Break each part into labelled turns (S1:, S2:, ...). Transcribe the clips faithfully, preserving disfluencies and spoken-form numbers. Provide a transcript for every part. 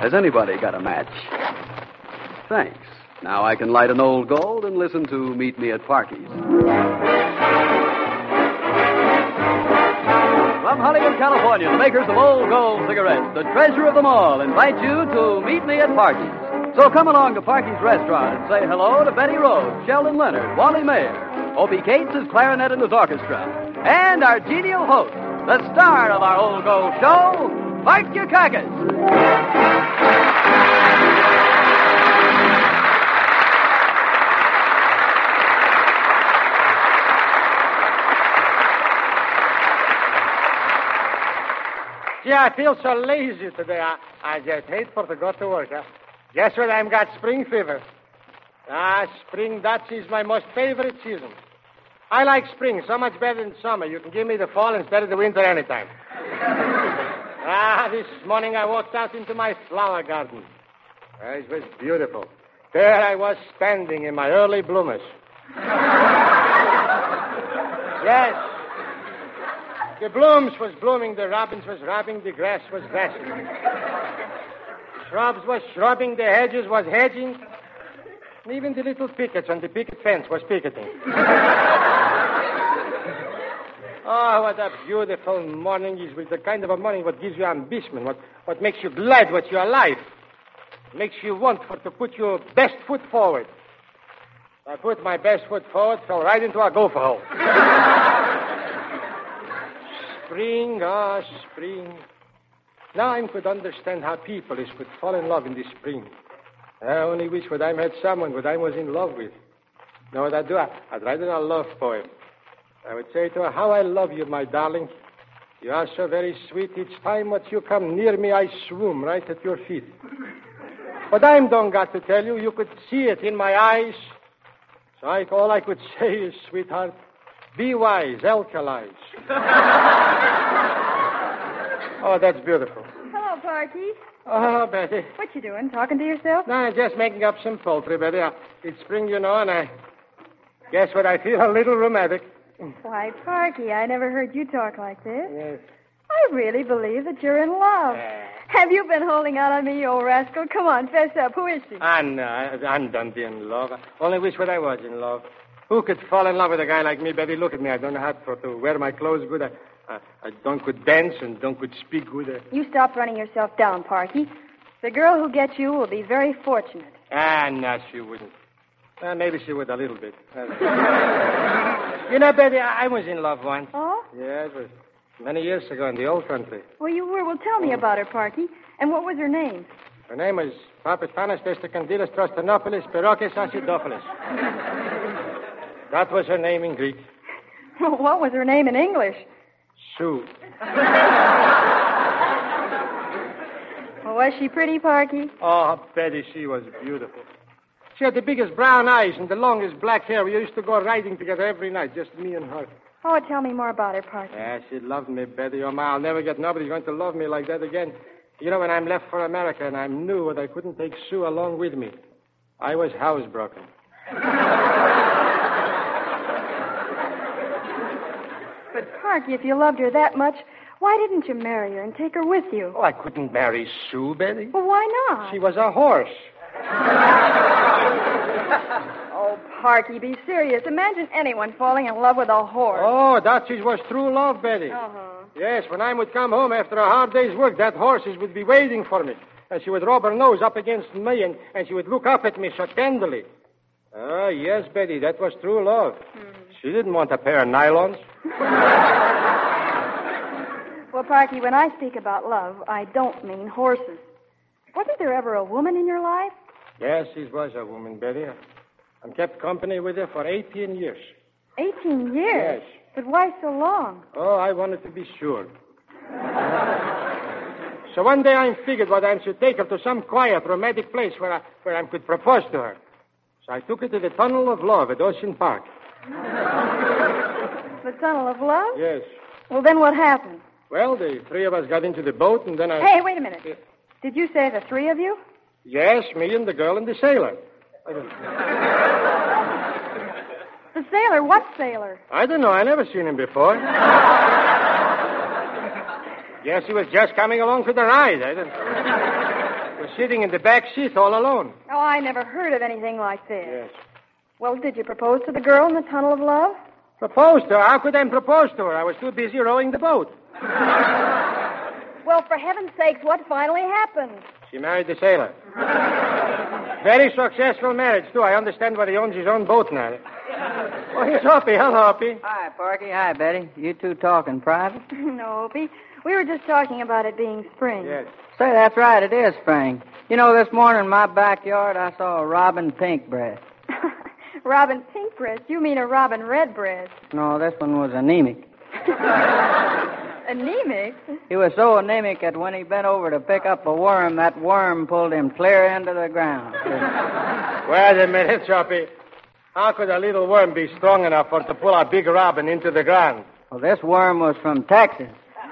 S1: Has anybody got a match? Thanks. Now I can light an old gold and listen to Meet Me at Parky's. From Hollywood, California, the makers of Old Gold cigarettes, the treasure of them all, invite you to Meet Me at Parky's. So come along to Parky's restaurant and say hello to Betty Rhodes, Sheldon Leonard, Wally Mayer, Opie Cates' his clarinet and his orchestra, and our genial host, the star of our Old Gold show, Bart Dukakis.
S2: Gee, I feel so lazy today. I, I just hate for to go to work. Huh? Guess what? I've got spring fever. Ah, spring, that is my most favorite season. I like spring so much better than summer. You can give me the fall instead of the winter anytime. Ah, this morning I walked out into my flower garden. Ah, it was beautiful. There I was standing in my early bloomers. Yes. The blooms was blooming, the robins was robbing, the grass was grassing. Shrubs was shrubbing, the hedges was hedging. And even the little pickets on the picket fence was picketing. Oh, what a beautiful morning is with the kind of a morning what gives you ambition, what, what makes you glad what you're alive. Makes you want for to put your best foot forward. I put my best foot forward, fell right into a gopher hole. Spring, ah, oh, spring. Now I could understand how people is could fall in love in the spring. I only wish that I met someone that I was in love with. Know what I'd do? I'd write in a love poem. I would say to her, how I love you, my darling. You are so very sweet. Each time that you come near me, I swoon right at your feet. But I don't got to tell you. You could see it in my eyes. So I, all I could say is, sweetheart, be wise, alkalize. Oh, that's beautiful.
S3: Hello, Parky.
S2: Oh, Betty.
S3: What you doing? Talking to yourself?
S2: No, I'm just making up some poultry, Betty. It's spring, you know, and I guess what? I feel a little rheumatic.
S3: Why, Parky, I never heard you talk like this.
S2: Yes.
S3: I really believe that you're in love.
S2: Uh,
S3: Have you been holding out on me, you old rascal? Come on, fess up. Who is she?
S2: I'm, uh, I'm done being in love. I only wish that I was in love. Who could fall in love with a guy like me, Betty? Look at me. I don't know how to, to wear my clothes good. I, I, I don't could dance and don't could speak good. Uh...
S3: You stop running yourself down, Parky. The girl who gets you will be very fortunate.
S2: Ah, no, she wouldn't. Uh, maybe she would a little bit. Uh, you know, Betty, I, I was in love once.
S3: Oh?
S2: Yeah, it was many years ago in the old country.
S3: Well, you were. Well, tell me about her, Parky. And what was her name?
S2: Her name was Papastanis Testacandilas Trostanopoulos Perokes Acidophilus. That was her name in Greek.
S3: What was her name in English?
S2: Sue.
S3: Well, was she pretty, Parky?
S2: Oh, Betty, she was beautiful. She had the biggest brown eyes and the longest black hair. We used to go riding together every night, just me and her.
S3: Oh, tell me more about her, Parky.
S2: Yeah, she loved me, Betty. Oh, my, I'll never get nobody going to love me like that again. You know, when I'm left for America and I knew that I couldn't take Sue along with me, I was housebroken.
S3: But, Parky, if you loved her that much, why didn't you marry her and take her with you?
S2: Oh, I couldn't marry Sue, Betty.
S3: Well, why not?
S2: She was a horse.
S3: Oh, Parky, be serious. Imagine anyone falling in love with a horse.
S2: Oh, that was true love, Betty.
S3: Uh-huh.
S2: Yes, when I would come home after a hard day's work, that horses would be waiting for me. And she would rub her nose up against me, and, and she would look up at me so tenderly. Ah, yes, Betty, that was true love. Mm. She didn't want a pair of nylons.
S3: Well, Parky, when I speak about love, I don't mean horses. Wasn't there ever a woman in your life?
S2: Yes, she was a woman, Betty. I kept company with her for eighteen years.
S3: Eighteen years?
S2: Yes.
S3: But why so long?
S2: Oh, I wanted to be sure. So one day I figured what I should take her to some quiet, romantic place where I, where I could propose to her. So I took her to the Tunnel of Love at Ocean Park.
S3: The Tunnel of Love?
S2: Yes.
S3: Well, then what happened?
S2: Well, the three of us got into the boat, and then I...
S3: Hey, wait a minute. Did you say the three of you?
S2: Yes, me and the girl and the sailor. I don't...
S3: The sailor? What sailor?
S2: I don't know. I never seen him before. Yes, he was just coming along for the ride. I don't... was sitting in the back seat all alone.
S3: Oh, I never heard of anything like this.
S2: Yes.
S3: Well, did you propose to the girl in the tunnel of love?
S2: Proposed to her? How could I propose to her? I was too busy rowing the boat.
S3: Well, for heaven's sakes, what finally happened?
S2: She married the sailor. Very successful marriage, too. I understand why he owns his own boat now. Oh, here's Hoppy. Hello, Hoppy.
S4: Hi, Parky. Hi, Betty. You two talking private?
S3: No, Opie. We were just talking about it being spring.
S2: Yes.
S4: Say, that's right. It is spring. You know, this morning in my backyard, I saw a robin pink breast.
S3: Robin pink breast? You mean a robin red breast?
S4: No, this one was anemic.
S3: Anemic?
S4: He was so anemic that when he bent over to pick up a worm, that worm pulled him clear into the ground.
S2: Wait a minute, Hoppy. How could a little worm be strong enough for to pull a big robin into the ground?
S4: Well, this worm was from Texas.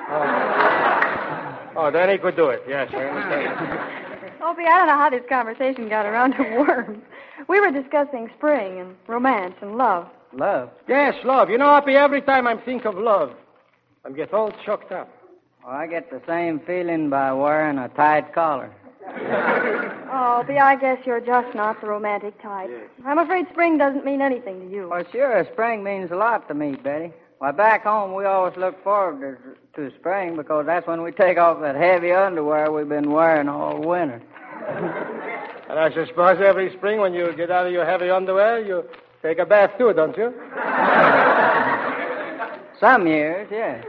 S2: Oh, oh then he could do it. Yes, I understand.
S3: Opie, I don't know how this conversation got around to worms. We were discussing spring and romance and love.
S4: Love?
S2: Yes, love. You know, Hoppy, every time I think of love, I get all choked up.
S4: Well, I get the same feeling by wearing a tight collar.
S3: Oh, Opie, I guess you're just not the romantic type.
S2: Yes.
S3: I'm afraid spring doesn't mean anything to you.
S4: Well, sure, spring means a lot to me, Betty. Why, back home, we always look forward to, to spring because that's when we take off that heavy underwear we've been wearing all winter.
S2: And I suppose every spring when you get out of your heavy underwear, you take a bath too, don't you?
S4: Some years, yes.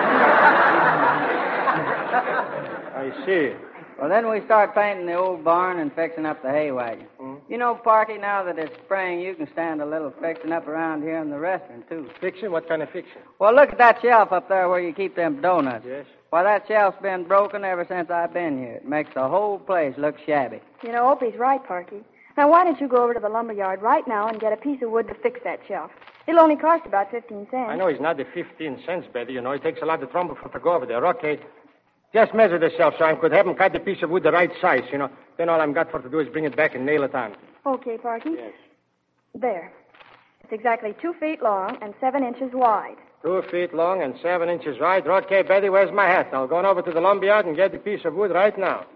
S2: I see.
S4: Well, then we start painting the old barn and fixing up the hay wagon.
S2: Hmm?
S4: You know, Parky, now that it's spring, you can stand a little fixing up around here in the restaurant, too.
S2: Fiction? What kind of fiction?
S4: Well, look at that shelf up there where you keep them donuts.
S2: Yes.
S4: Why, that shelf's been broken ever since I've been here. It makes the whole place look shabby.
S3: You know, Opie's right, Parky. Now, why don't you go over to the lumber yard right now and get a piece of wood to fix that shelf? It'll only cost about fifteen cents.
S2: I know he's not the fifteen cents, Betty. You know, it takes a lot of trouble for to go over there. Okay. Just measure the shelf so I could have him cut the piece of wood the right size, you know. Then all I've got for to do is bring it back and nail it on.
S3: Okay, Parky.
S2: Yes.
S3: There. It's exactly two feet long and seven inches wide.
S2: Two feet long and seven inches wide. Okay, Betty, where's my hat? I'll go on over to the lumberyard and get the piece of wood right now.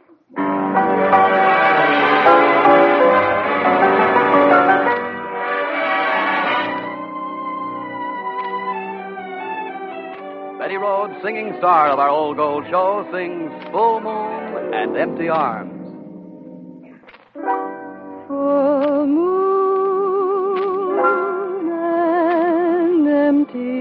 S1: Betty Rhodes, singing star of our Old Gold Show, sings Full Moon and Empty Arms.
S3: Full moon and empty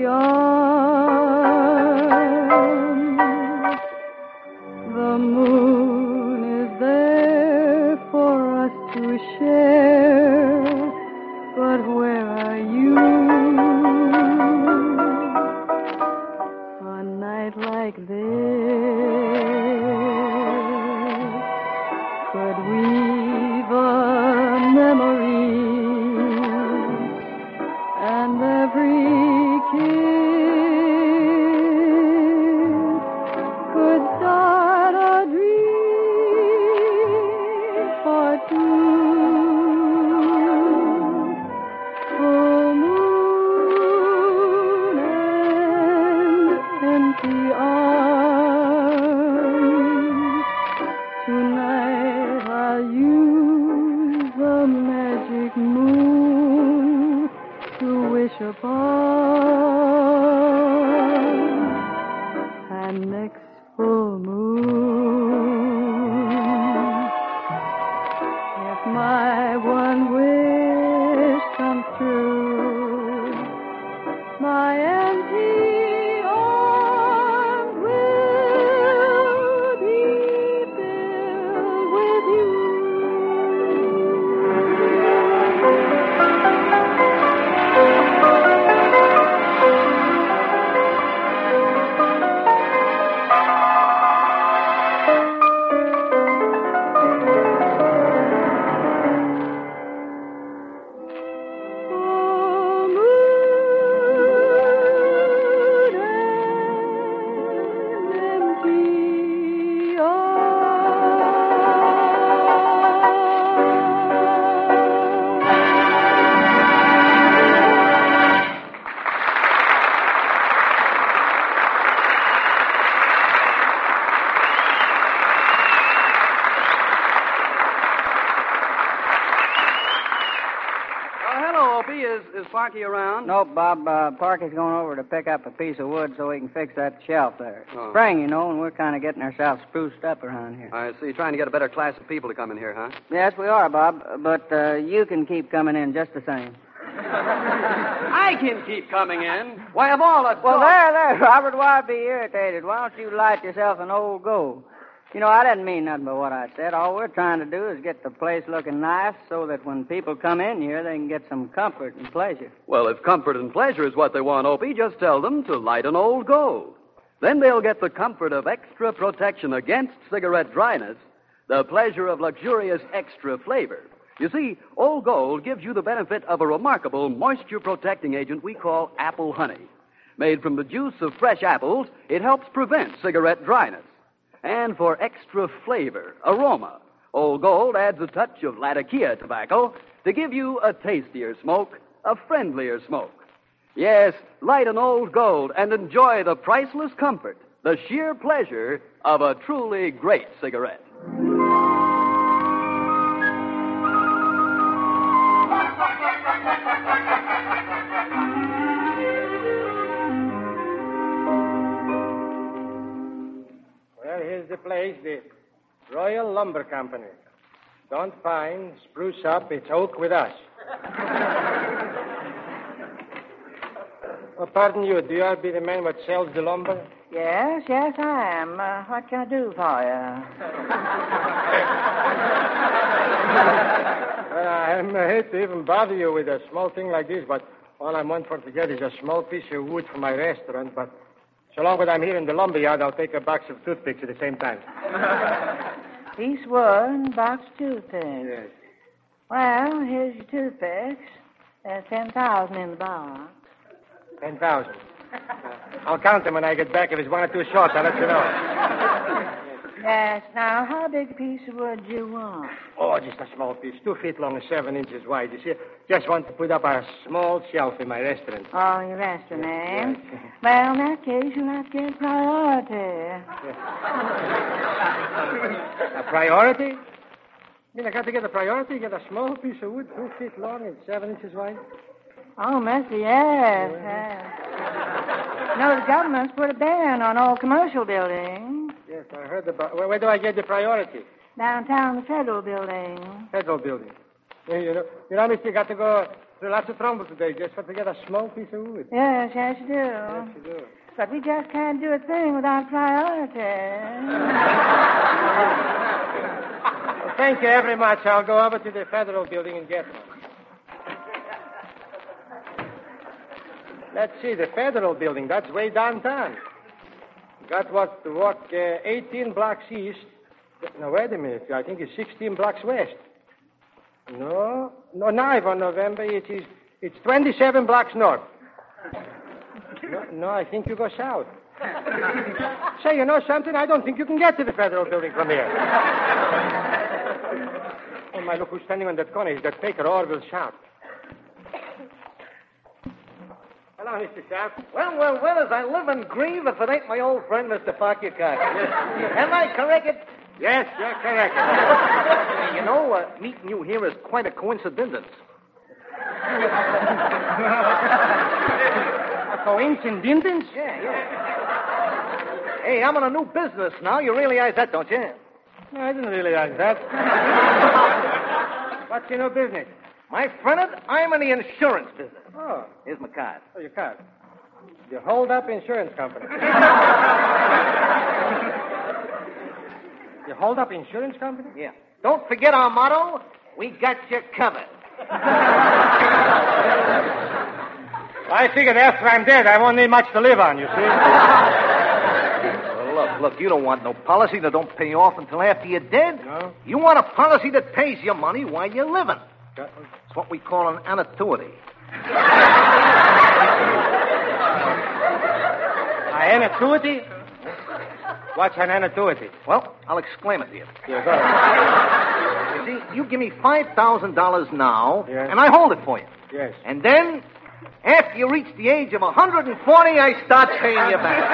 S3: arms. The moon is there for us to share, but where are you? A night like this,
S1: Sparky around?
S4: Nope, Bob. Uh, Parky's going over to pick up a piece of wood so we can fix that shelf there.
S1: Oh.
S4: Spring, you know, and we're kind of getting ourselves spruced up around here.
S1: I see. Trying to get a better class of people to come in here, huh?
S4: Yes, we are, Bob. But uh, you can keep coming in just the same.
S1: I can keep coming in. Why, of all the...
S4: Well, there, there, Robert. Why be irritated? Why don't you light yourself an old gold? You know, I didn't mean nothing but what I said. All we're trying to do is get the place looking nice so that when people come in here, they can get some comfort and pleasure.
S1: Well, if comfort and pleasure is what they want, Opie, just tell them to light an old gold. Then they'll get the comfort of extra protection against cigarette dryness, the pleasure of luxurious extra flavor. You see, Old Gold gives you the benefit of a remarkable moisture-protecting agent we call apple honey. Made from the juice of fresh apples, it helps prevent cigarette dryness. And for extra flavor, aroma, Old Gold adds a touch of Latakia tobacco to give you a tastier smoke, a friendlier smoke. Yes, light an Old Gold and enjoy the priceless comfort, the sheer pleasure of a truly great cigarette.
S2: The place, the Royal Lumber Company. Don't pine, spruce up, it's oak with us. Oh, pardon you, do you be the man what sells the lumber?
S5: Yes, yes, I am. Uh, what can I do for you?
S2: Well, I'm uh, hate to even bother you with a small thing like this, but all I want for to get is a small piece of wood for my restaurant, but so long as I'm here in the lumber yard, I'll take a box of toothpicks at the same time.
S5: Piece one, box toothpicks.
S2: Yes.
S5: Well, here's your toothpicks. There's ten thousand in the box.
S2: Ten thousand. Uh, I'll count them when I get back. If it's one or two short, I'll let you know.
S5: Yes. Now, how big a piece of wood do you want?
S2: Oh, just a small piece, two feet long and seven inches wide. You see, just want to put up a small shelf in my restaurant.
S5: Oh, your restaurant, eh?
S2: Yes.
S5: Well, in that case, you'll have to get priority.
S2: A priority? You mean I got to get a priority? Get a small piece of wood, two feet long and seven inches wide?
S5: Oh, mercy, yes. yes. You know, the government's put a ban on all commercial buildings.
S2: Yes, I heard about... Where, where do I get the priority?
S5: Downtown, the Federal Building.
S2: Federal Building. Yeah, you know, you know, mister, you got to go through lots of trouble today just for to get a small piece of wood.
S5: Yes, yes, you do.
S2: Yes, you do.
S5: But we just can't do a thing without priority.
S2: Well, thank you very much. I'll go over to the Federal Building and get one. Let's see, the Federal Building, that's way downtown. Got what to walk uh, eighteen blocks east. No, wait a minute. I think it's sixteen blocks west. No, no, now on November, it is, it's twenty-seven blocks north. No, no, I think you go south. Say, you know something? I don't think you can get to the Federal Building from here. Oh, my, look who's standing on that corner. He's that Baker Orville Sharp. Hello, Mister Sharp.
S6: Well, well, well, as I live and grieve if it ain't my old friend, Mister Pocketcock. Am I correct?
S2: Yes, you're correct.
S6: You know, uh, meeting you here is quite a coincidence.
S2: A coincidence?
S6: Yeah, yeah. Hey, I'm in a new business now. You realize that, don't you?
S2: No, I didn't realize that. What's your new business?
S6: My friend, I'm in the insurance business.
S2: Oh.
S6: Here's my card.
S2: Oh, your card. The Hold Up Insurance Company. The Hold Up Insurance Company?
S6: Yeah. Don't forget our motto, we got you covered.
S2: I figured after I'm dead, I won't need much to live on, you see.
S6: Well, look, look, you don't want no policy that don't pay off until after you're dead.
S2: No.
S6: You want a policy that pays you money while you're living.
S2: Got-
S6: It's what we call an annuity.
S2: An annuity? What's an annuity?
S6: Well, I'll explain it to you.
S2: Yeah, go ahead.
S6: You see, you give me five thousand dollars now,
S2: Yes.
S6: and I hold it for you.
S2: Yes.
S6: And then, after you reach the age of one hundred forty, I start paying you back.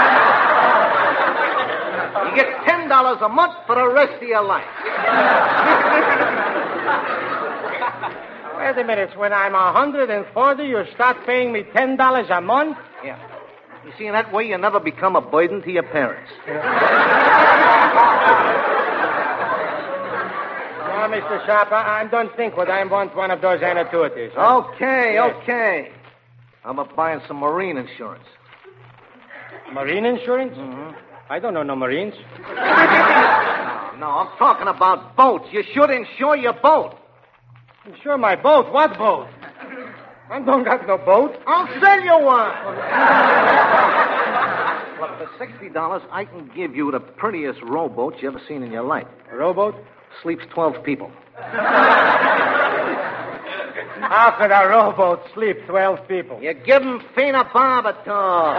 S6: You get ten dollars a month for the rest of your life.
S2: Wait a minute. When I'm one hundred forty, you start paying me ten dollars a month?
S6: Yeah. You see, in that way, you never become a burden to your parents.
S2: Now, Mister Sharp, I, I don't think what I want one of those annuities. Huh?
S6: Okay,
S2: Yes.
S6: okay. How about buying some marine insurance?
S2: Marine insurance?
S6: Mm-hmm.
S2: I don't know no Marines.
S6: No, I'm talking about boats. You should insure your boat.
S2: Insure my boat? What boat? I don't got no boat.
S6: I'll sell you one. Look, for sixty dollars, I can give you the prettiest rowboat you ever seen in your life.
S2: A rowboat?
S6: Sleeps twelve people.
S2: How could a rowboat sleep twelve people?
S6: You give them Fina Barbator.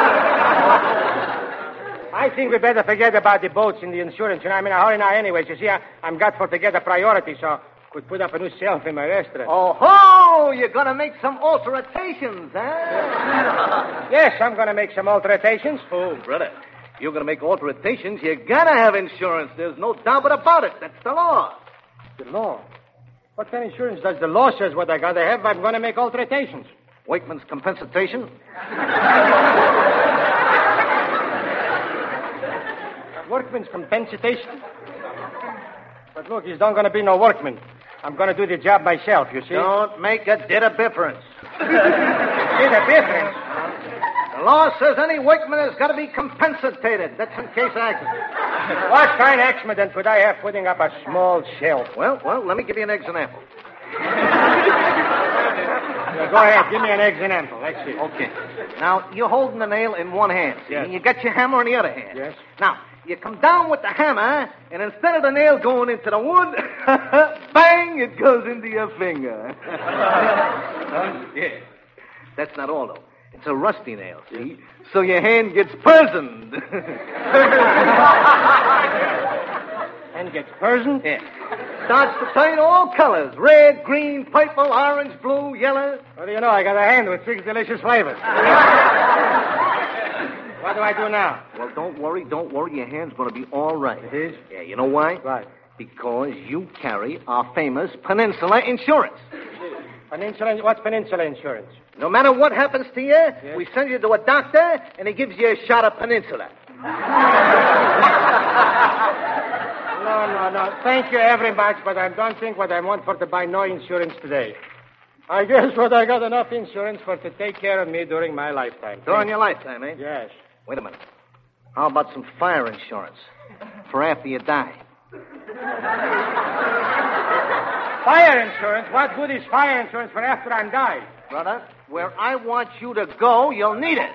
S2: I think we better forget about the boats and the insurance. You know, I'm in a hurry now anyways. You see, I, I'm got for to get a priority, so could put up a new shelf in my restaurant.
S6: Oh, ho! You're going to make some alterations, huh?
S2: Yes, I'm going to make some alterations.
S6: Oh, brother, you're going to make alterations. You got to have insurance. There's no doubt about it. That's the law.
S2: The law? What kind of insurance does the law says what I got to have if I'm going to make alterations?
S6: Wakeman's compensation.
S2: Workman's compensation? But look, he's not going to be no workman. I'm going to do the job myself, you see.
S6: Don't make a bit of difference.
S2: Did a difference?
S6: The law says any workman has got to be compensated. That's in case of accident.
S2: What kind of accident would I have putting up a small shelf?
S6: Well, well, let me give you an example.
S2: Yeah, go ahead, give me an example. Let's see.
S6: Okay. Now, you're holding the nail in one hand, see?
S2: Yes.
S6: And you got your hammer in the other hand.
S2: Yes.
S6: Now, you come down with the hammer, and instead of the nail going into the wood, bang, it goes into your finger. Yeah. That's not all, though. It's a rusty nail, see? So your hand gets poisoned.
S2: And gets poisoned?
S6: Yeah. Starts to turn all colors. Red, green, purple, orange, blue, yellow.
S2: What do you know? I got a hand with six delicious flavors. What do I do now?
S6: Well, don't worry, don't worry. Your hand's going to be all right.
S2: It is?
S6: Yeah, you know why?
S2: Right.
S6: Because you carry our famous Peninsula Insurance.
S2: Peninsula, what's Peninsula Insurance?
S6: No matter what happens to you,
S2: Yes.
S6: we send you to a doctor, and he gives you a shot of Peninsula.
S2: No, no, no. Thank you very much, but I don't think what I want for to buy no insurance today. I guess what I got enough insurance for to take care of me during my lifetime.
S6: During your lifetime, eh?
S2: Yes.
S6: Wait a minute. How about some fire insurance for after you die?
S2: Fire insurance? What good is fire insurance for after I'm died?
S6: Brother, where I want you to go, you'll need it.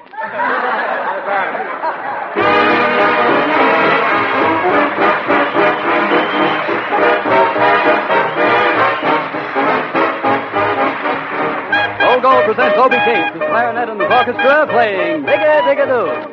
S1: Old Gold presents Obie King, the clarinet and the orchestra playing Dig-a-Dig-a-Doo.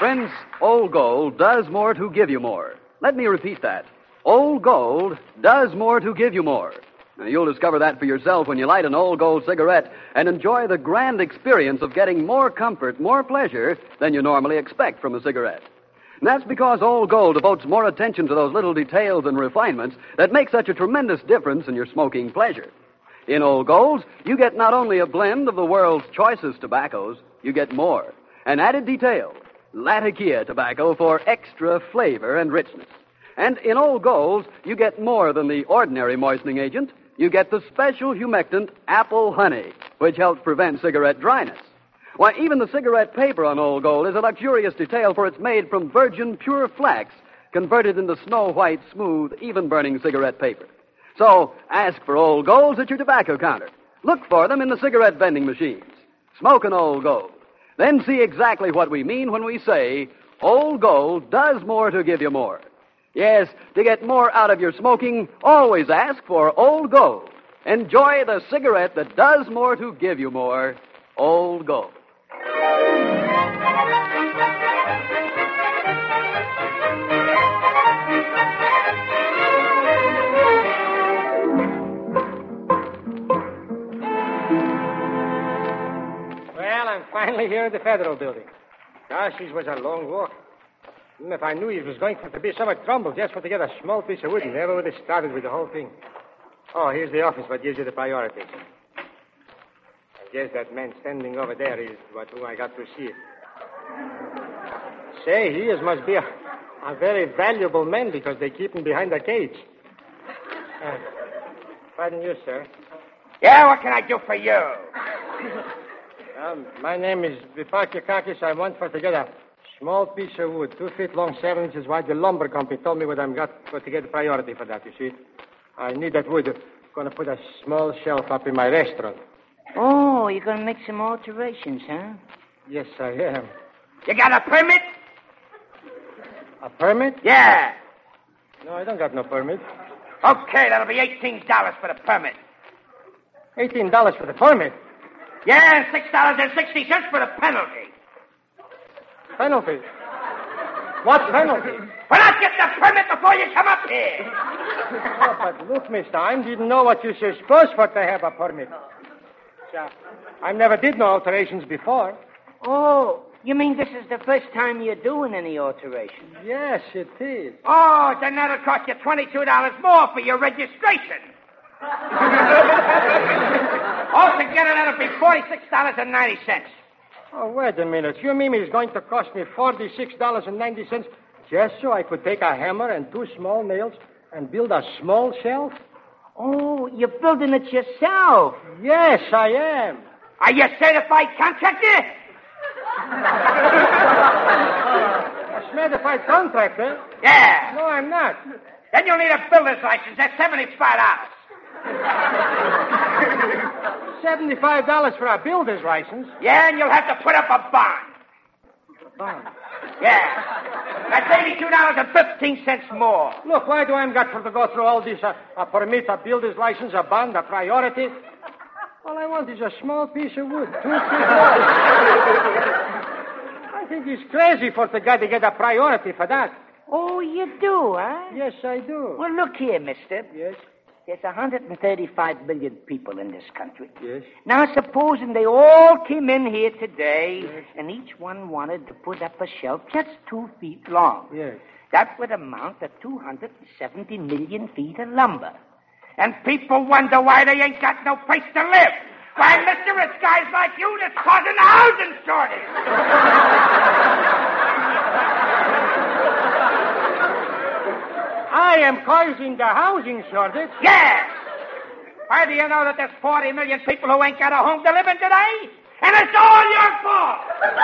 S1: Friends, Old Gold does more to give you more. Let me repeat that. Old Gold does more to give you more. Now, you'll discover that for yourself when you light an Old Gold cigarette and enjoy the grand experience of getting more comfort, more pleasure than you normally expect from a cigarette. And that's because Old Gold devotes more attention to those little details and refinements that make such a tremendous difference in your smoking pleasure. In Old Golds, you get not only a blend of the world's choicest tobaccos, you get more. An added detail, Latakia tobacco for extra flavor and richness. And in Old Golds, you get more than the ordinary moistening agent. You get the special humectant apple honey, which helps prevent cigarette dryness. Why, even the cigarette paper on Old Gold is a luxurious detail, for it's made from virgin pure flax, converted into snow-white, smooth, even-burning cigarette paper. So, ask for Old Golds at your tobacco counter. Look for them in the cigarette vending machines. Smoke an Old Gold. Then see exactly what we mean when we say, Old Gold does more to give you more. Yes, to get more out of your smoking, always ask for Old Gold. Enjoy the cigarette that does more to give you more. Old Gold.
S2: Well, I'm finally here at the Federal Building. Gosh, this was a long walk. Even if I knew it was going to be so much trouble just for to get a small piece of wood, never would have started with the whole thing. Oh, here's the office what gives you the priority. I guess that man standing over there is what who I got to see. Say, he is must be a, a very valuable man because they keep him behind a cage. Uh, pardon you, sir.
S7: Yeah, what can I do for you?
S2: Um, my name is Vipakakakis. I want for to get a small piece of wood, two feet long, seven inches wide. The lumber company told me what I'm got for to get priority for that, you see. I need that wood. I'm going to put a small shelf up in my restaurant.
S5: Oh, you're going to make some alterations, huh?
S2: Yes, I am.
S7: You got a permit?
S2: A permit?
S7: Yeah.
S2: No, I don't got no permit.
S7: Okay, that'll be eighteen dollars for the permit.
S2: eighteen dollars for the permit?
S7: Yeah, and six dollars and sixty cents for the penalty.
S2: Penalty? What penalty?
S7: For not getting the permit before you come up here.
S2: Oh, but look, mister, I didn't know what you were supposed for to have a permit. Yeah, I never did no alterations before.
S5: Oh, you mean this is the first time you're doing any alterations?
S2: Yes, it is.
S7: Oh, then that'll cost you twenty-two dollars more for your registration. Altogether, that'll be forty-six dollars and ninety cents.
S2: Oh, wait a minute. You mean it's going to cost me forty-six dollars and ninety cents just so I could take a hammer and two small nails and build a small shelf?
S5: Oh, you're building it yourself.
S2: Yes, I am.
S7: Are you a certified contractor?
S2: A certified contractor?
S7: Yeah.
S2: No, I'm not.
S7: Then you'll need a builder's license. That's seventy-five dollars.
S2: seventy-five dollars for a builder's license?
S7: Yeah, and you'll have to put up a bond.
S2: A bond?
S7: Yeah. That's eighty-two dollars and fifteen cents more.
S2: Look, why do I got to go through all this? Uh, a permit, a builder's license, a bond, a priority? All I want is a small piece of wood. Two feet long. I think he's crazy for the guy to get a priority for that.
S5: Oh, you do, huh?
S2: Yes, I do.
S5: Well, look here, mister.
S2: Yes?
S5: There's one hundred thirty-five million people in this country.
S2: Yes?
S5: Now, supposing they all came in here today, yes, and each one wanted to put up a shelf just two feet long.
S2: Yes.
S5: That would amount to two hundred seventy million feet of lumber.
S7: And people wonder why they ain't got no place to live. Why, mister, it's guys like you that's causing the housing shortage.
S2: I am causing the housing shortage?
S7: Yes. Why, do you know that there's forty million people who ain't got a home to live in today? And it's all your fault.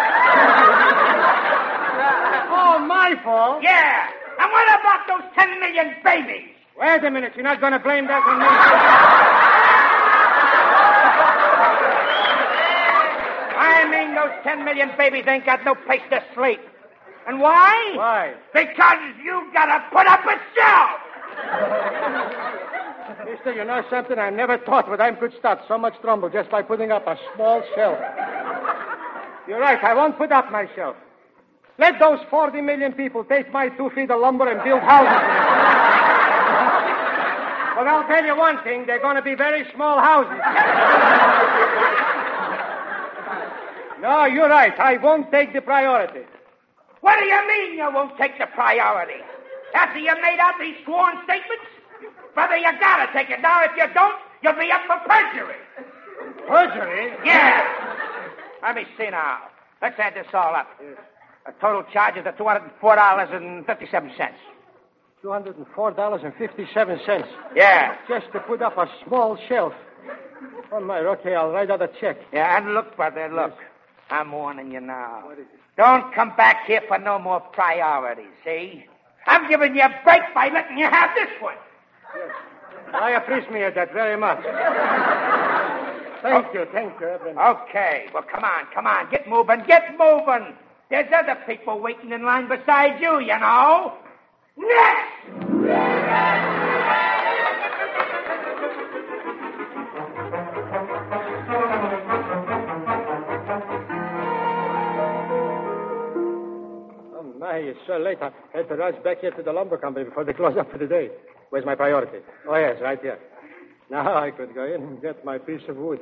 S2: Oh, my fault?
S7: Yeah. And what about those ten million babies?
S2: Wait a minute. You're not going to blame that on me?
S7: I mean, those ten million babies ain't got no place to sleep. And why?
S2: Why?
S7: Because you gotta put up a shelf.
S2: Mister, you know something? I never thought that I could start so much trouble just by putting up a small shelf. You're right. I won't put up my shelf. Let those forty million people take my two feet of lumber and build houses. But I'll tell you one thing, they're going to be very small houses. No, you're right. I won't take the priority.
S7: What do you mean you won't take the priority? After you made out these sworn statements? Brother, you gotta take it. Now, if you don't, you'll be up for perjury.
S2: Perjury?
S7: Yeah. Let me see now. Let's add this all up. The total charges are two hundred four dollars and fifty-seven cents.
S2: two hundred four dollars and fifty-seven cents.
S7: Yeah.
S2: Just to put up a small shelf. On my okay, I'll write out a check.
S7: Yeah, and look, brother, look. Yes. I'm warning you now. Don't come back here for no more priorities, see? I'm giving you a break by letting you have this one.
S2: Yes. I appreciate that very much. Thank oh. you, thank you, Evan.
S7: Okay, well, come on, come on. Get moving, get moving. There's other people waiting in line beside you, you know. Next!
S2: It's so late. I had to rush back here to the lumber company before they close up for the day. Where's my priority? Oh, yes, right here. Now I could go in and get my piece of wood.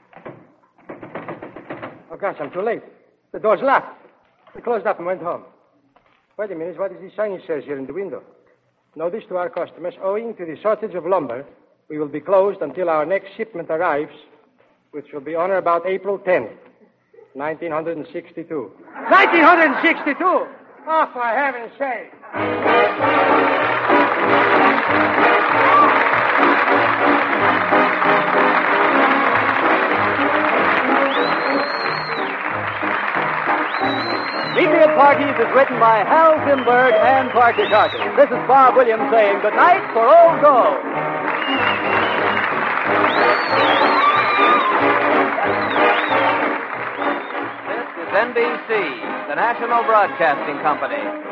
S2: Oh, gosh, I'm too late. The door's locked. They closed up and went home. Wait a minute. What is this sign it says here in the window? Notice to our customers, owing to the shortage of lumber, we will be closed until our next shipment arrives, which will be on or about April tenth, nineteen sixty-two. nineteen sixty-two? Oh, for heaven's sake.
S1: Meet Me at Parky's is written by Hal Zimberg and Parker Carter. This is Bob Williams saying good night for Old Gold. This is N B C, the National Broadcasting Company.